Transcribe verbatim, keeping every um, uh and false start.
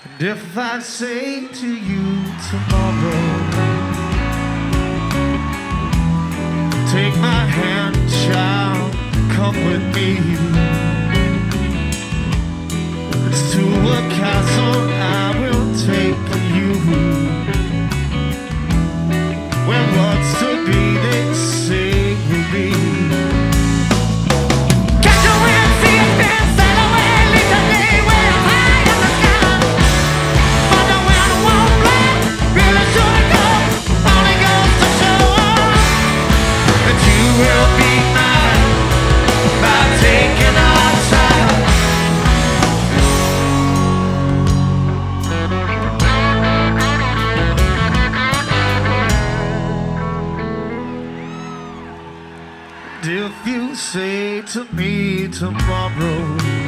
And if I say to you tomorrow, take my hand, child, come with me. It's to a castle I will take you, where what's to be they say will be. Catch a wind, see a spin, sail away, leave the day way up high in the sky. But the wind won't blow, really shouldn't go, only goes to show That you will be mine by taking our time. If you say to me tomorrow,